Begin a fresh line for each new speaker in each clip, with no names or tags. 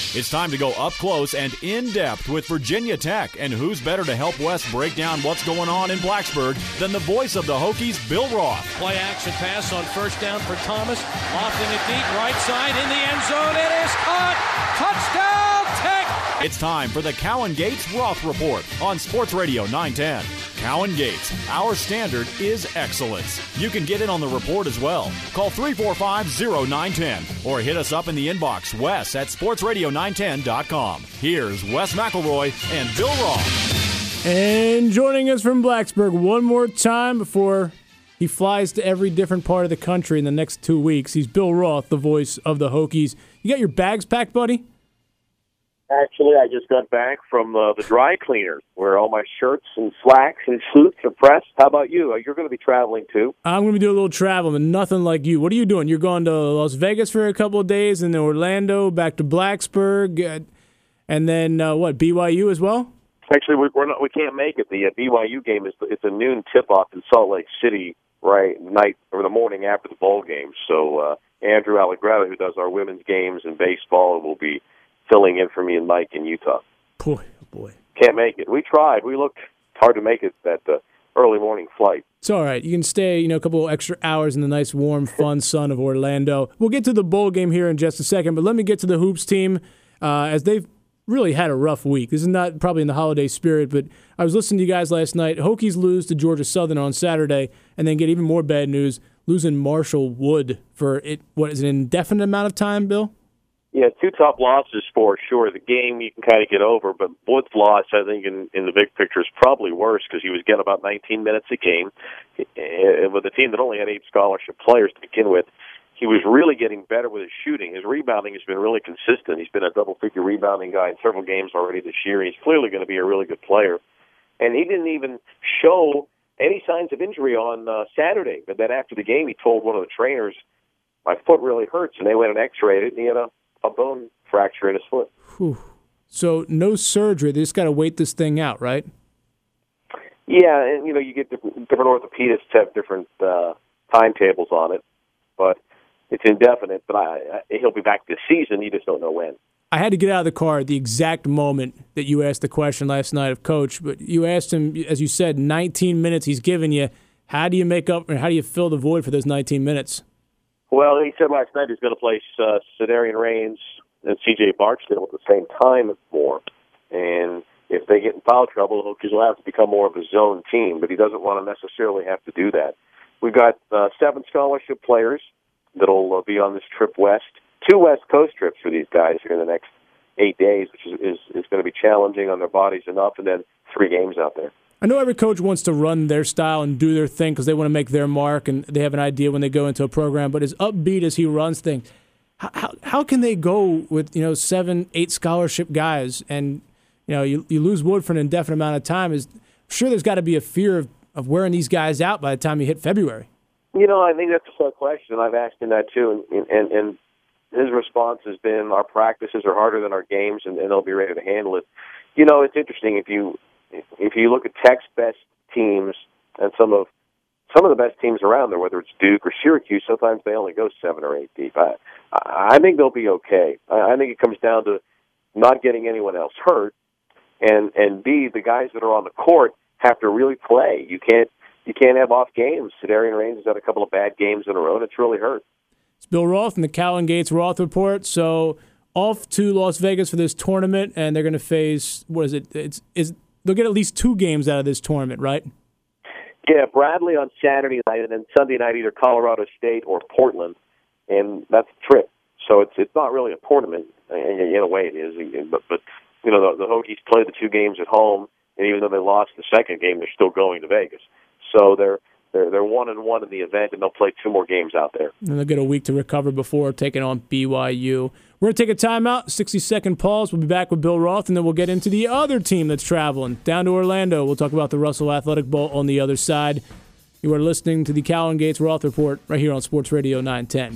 It's time to go up close and in-depth with Virginia Tech. And who's better to help Wes break down what's going on in Blacksburg than the voice of the Hokies, Bill Roth.
Play action pass on first down for Thomas. Off in the deep right side in the end zone. It is caught. Touchdown Tech.
It's time for the Cowan Gates Roth Report on Sports Radio 910. Cowan Gates, our standard is excellence. You can get in on the report as well. Call 345-0910 or hit us up in the inbox, Wes at sportsradio910.com. Here's Wes McElroy and Bill Roth.
And joining us from Blacksburg one more time before he flies to every different part of the country in the next 2 weeks. He's Bill Roth, the voice of the Hokies. You got your bags packed, buddy?
Actually, I just got back from the dry cleaners where all my shirts and slacks and suits are pressed. How about you? You're going to be traveling, too?
I'm going to be doing a little travel, but nothing like you. What are you doing? You're going to Las Vegas for a couple of days, and then Orlando, back to Blacksburg, and then, BYU as well?
Actually, we can't make it. The BYU game it's a noon tip-off in Salt Lake City, right, night or the morning after the bowl game. So Andrew Allegretta, who does our women's games and baseball, will be filling in for me and Mike in Utah.
Boy.
Can't make it. We tried. We looked hard to make it that early morning flight.
It's all right. You can stay, a couple extra hours in the nice, warm, fun sun of Orlando. We'll get to the bowl game here in just a second, but let me get to the Hoops team as they've really had a rough week. This is not probably in the holiday spirit, but I was listening to you guys last night. Hokies lose to Georgia Southern on Saturday and then get even more bad news, losing Marshall Wood for, an indefinite amount of time, Bill?
Yeah, two tough losses for sure. The game you can kind of get over, but Wood's loss, I think, in the big picture is probably worse because he was getting about 19 minutes a game. With a team that only had 8 scholarship players to begin with, he was really getting better with his shooting. His rebounding has been really consistent. He's been a double-figure rebounding guy in several games already this year. He's clearly going to be a really good player. And he didn't even show any signs of injury on Saturday. But then after the game, he told one of the trainers, my foot really hurts, and they went and x-rayed it, and he had a bone fracture in his foot.
Whew. So no surgery. They just got to wait this thing out, right?
Yeah, and you get different orthopedists have different timetables on it, but it's indefinite. But he'll be back this season. You just don't know when.
I had to get out of the car at the exact moment that you asked the question last night of Coach. But you asked him, as you said, 19 minutes he's given you. How do you make up, or how do you fill the void for those 19 minutes?
Well, he said last night he's going to play Cedarian Raines and C.J. Barksdale at the same time more. And if they get in foul trouble, the Hokies will have to become more of a zone team, but he doesn't want to necessarily have to do that. We've got 7 scholarship players that'll be on this trip west. 2 West Coast trips for these guys here in the next 8 days, which is going to be challenging on their bodies enough, and then 3 games out there.
I know every coach wants to run their style and do their thing because they want to make their mark and they have an idea when they go into a program. But as upbeat as he runs things, how can they go with 7, 8 scholarship guys and you lose Wood for an indefinite amount of time? I'm sure there's got to be a fear of wearing these guys out by the time you hit February.
I think that's a fair question. I've asked him that too, and his response has been our practices are harder than our games, and they'll be ready to handle it. It's interesting if you look at Tech's best teams and some of the best teams around there, whether it's Duke or Syracuse, sometimes they only go 7 or 8 deep. I think they'll be okay. I think it comes down to not getting anyone else hurt, and B, the guys that are on the court have to really play. You can't have off games. Cedarian Raines has had a couple of bad games in a row, and it's really hurt.
It's Bill Roth and the Cowan Gates Roth Report. So off to Las Vegas for this tournament, and they're going to face, what is it? They'll get at least 2 games out of this tournament, right?
Yeah, Bradley on Saturday night, and then Sunday night either Colorado State or Portland, and that's the trip. So it's not really a tournament, in a way it is. But the Hokies play the 2 games at home, and even though they lost the second game, they're still going to Vegas. So they're 1-1 in the event, and they'll play 2 more games out there.
And they'll get a week to recover before taking on BYU. We're going to take a timeout, 60-second pause. We'll be back with Bill Roth, and then we'll get into the other team that's traveling down to Orlando. We'll talk about the Russell Athletic Bowl on the other side. You are listening to the Cowan Gates Roth Report right here on Sports Radio 910.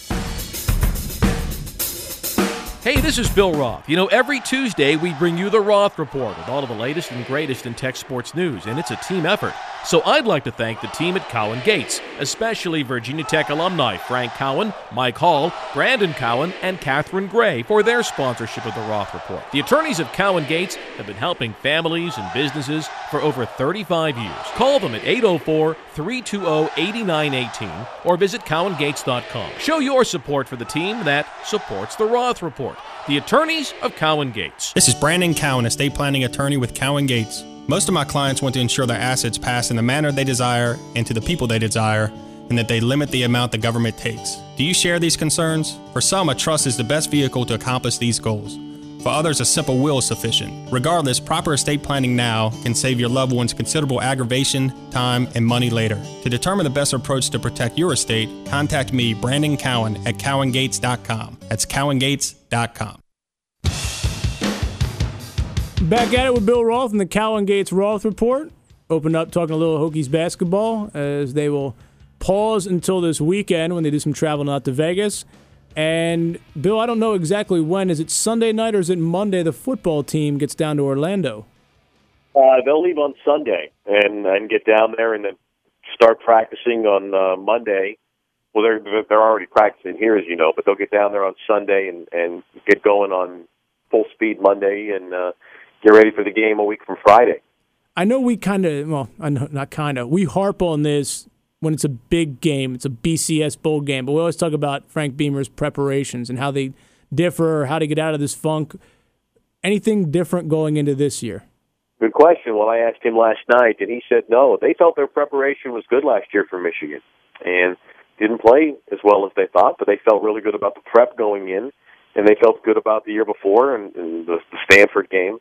Hey, this is Bill Roth. Every Tuesday we bring you the Roth Report with all of the latest and greatest in tech sports news, and it's a team effort. So I'd like to thank the team at Cowan Gates, especially Virginia Tech alumni Frank Cowan, Mike Hall, Brandon Cowan, and Catherine Gray for their sponsorship of the Roth Report. The attorneys of Cowan Gates have been helping families and businesses for over 35 years. Call them at 804-320-8918 or visit cowangates.com. Show your support for the team that supports the Roth Report. The attorneys of Cowan Gates.
This is Brandon Cowan, estate planning attorney with Cowan Gates. Most of my clients want to ensure their assets pass in the manner they desire and to the people they desire, and that they limit the amount the government takes. Do you share these concerns? For some, a trust is the best vehicle to accomplish these goals. For others, a simple will is sufficient. Regardless, proper estate planning now can save your loved ones considerable aggravation, time, and money later. To determine the best approach to protect your estate, contact me, Brandon Cowan, at cowangates.com. That's cowangates.com.
Back at it with Bill Roth and the Cowan Gates Roth Report. Open up talking a little Hokies basketball as they will pause until this weekend when they do some traveling out to Vegas. And, Bill, I don't know exactly when. Is it Sunday night or is it Monday the football team gets down to Orlando?
They'll leave on Sunday and get down there and then start practicing on Monday. Well, they're already practicing here, as you know, but they'll get down there on Sunday and get going on full speed Monday and get ready for the game a week from Friday.
I know we we harp on this when it's a big game. It's a BCS bowl game, but we always talk about Frank Beamer's preparations and how they differ or how to get out of this funk. Anything different going into this year?
Good question. Well, I asked him last night, and he said no. They felt their preparation was good last year for Michigan and didn't play as well as they thought, but they felt really good about the prep going in, and they felt good about the year before and the Stanford game.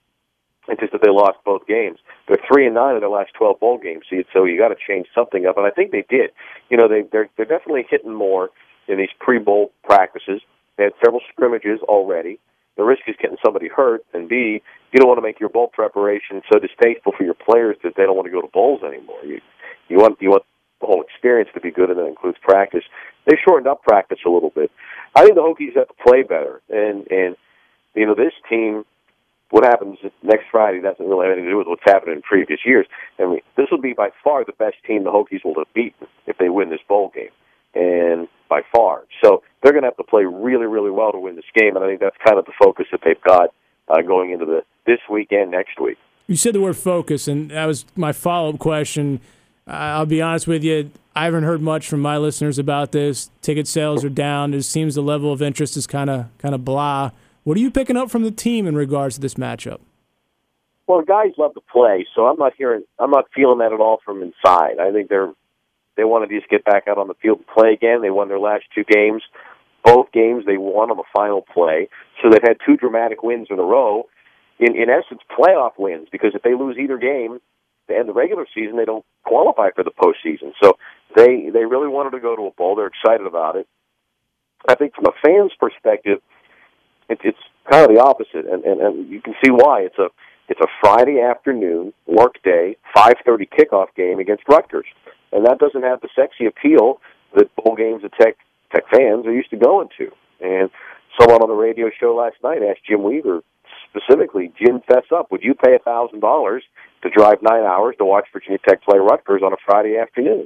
It's just that they lost both games. They're 3-9 in their last 12 bowl games, so you got to change something up, and I think they did. You know, they're definitely hitting more in these pre-bowl practices. They had several scrimmages already. The risk is getting somebody hurt, and B, you don't want to make your bowl preparation so distasteful for your players that they don't want to go to bowls anymore. You want the whole experience to be good, and that includes practice. They've shortened up practice a little bit. I think the Hokies have to play better, and you know, this team, what happens next Friday doesn't really have anything to do with what's happened in previous years. I mean, this will be by far the best team the Hokies will have beaten if they win this bowl game, and by far. So they're going to have to play really, really well to win this game, and I think that's kind of the focus that they've got going into this week and next week.
You said the word focus, and that was my follow-up question. I'll be honest with you, I haven't heard much from my listeners about this. Ticket sales are down. It seems the level of interest is kind of blah. What are you picking up from the team in regards to this matchup?
Well, guys love to play, so I'm not feeling that at all from inside. I think they want to just get back out on the field and play again. They won their last two games. Both games they won on the final play. So they've had two dramatic wins in a row. In essence, playoff wins, because if they lose either game to end the regular season, they don't qualify for the postseason. So they really wanted to go to a bowl. They're excited about it. I think from a fan's perspective, it's kind of the opposite, and you can see why. It's a Friday afternoon, work day, 5:30 kickoff game against Rutgers, and that doesn't have the sexy appeal that bowl games that Tech fans are used to going to. And someone on the radio show last night asked Jim Weaver specifically, Jim, fess up, would you pay $1,000 to drive 9 hours to watch Virginia Tech play Rutgers on a Friday afternoon?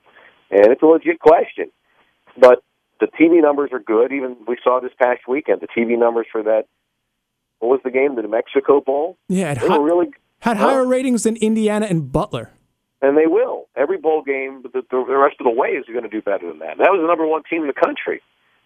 And it's a legit question, but the TV numbers are good. Even we saw this past weekend, the TV numbers for that, what was the game, the New Mexico Bowl?
Yeah,
they were really
had higher ratings than Indiana and Butler.
And they will. Every bowl game, the rest of the way is going to do better than that. That was the number one team in the country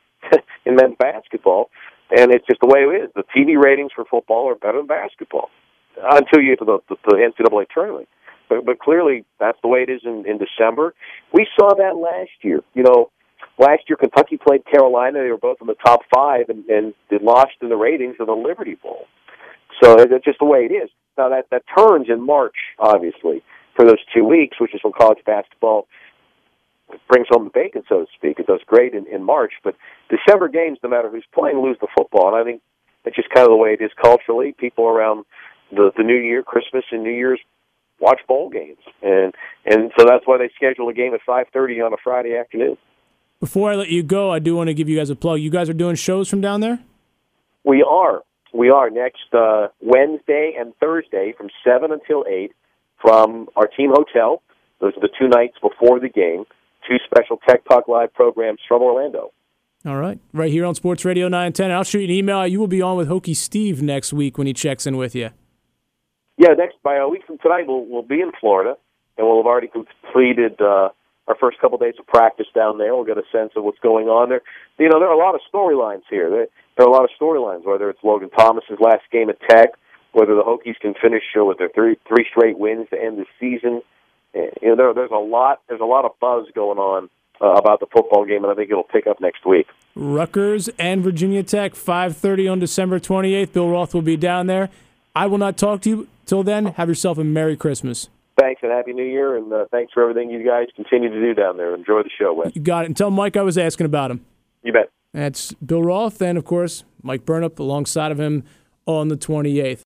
in men's basketball, and it's just the way it is. The TV ratings for football are better than basketball until you get to the NCAA tournament. But clearly, that's the way it is in December. We saw that last year. You know, last year Kentucky played Carolina. They were both in the top five, and they lost in the ratings of the Liberty Bowl. So that's just the way it is. Now, that turns in March, obviously, for those 2 weeks, which is when college basketball brings home the bacon, so to speak. It does great in March, but December games, no matter who's playing, lose the football. And I think that's just kind of the way it is culturally. People around the New Year, Christmas and New Year's watch bowl games. And so that's why they schedule a game at 5:30 on a Friday afternoon.
Before I let you go, I do want to give you guys a plug. You guys are doing shows from down there?
We are. We are next Wednesday and Thursday from 7 until 8. from our team hotel. Those are the 2 nights before the game. 2 special Tech Talk Live programs from Orlando.
All right. Right here on Sports Radio 910. I'll shoot you an email. You will be on with Hokie Steve next week when he checks in with you.
Yeah, by a week from tonight, we'll be in Florida, and we'll have already completed our first couple days of practice down there. We'll get a sense of what's going on there. You know, there are a lot of storylines here. There are a lot of storylines, whether it's Logan Thomas's last game at Tech, whether the Hokies can finish with their three straight wins to end the season. You know, there's a lot of buzz going on about the football game, and I think it'll pick up next week.
Rutgers and Virginia Tech, 5:30 on December 28th. Bill Roth will be down there. I will not talk to you till then. Have yourself a Merry Christmas.
Thanks, and Happy New Year, and thanks for everything you guys continue to do down there. Enjoy the show, Wes.
You got it. And tell Mike I was asking about him.
You bet.
That's Bill Roth and, of course, Mike Burnop alongside of him on the 28th.